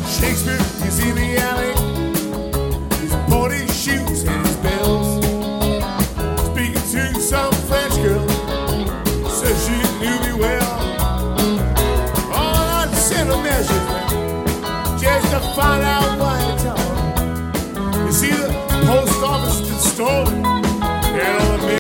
Shakespeare is in the alley. He's bought his shoes and his bells. Speaking to some French girl, says she knew me well. All I'd send a message just to find out what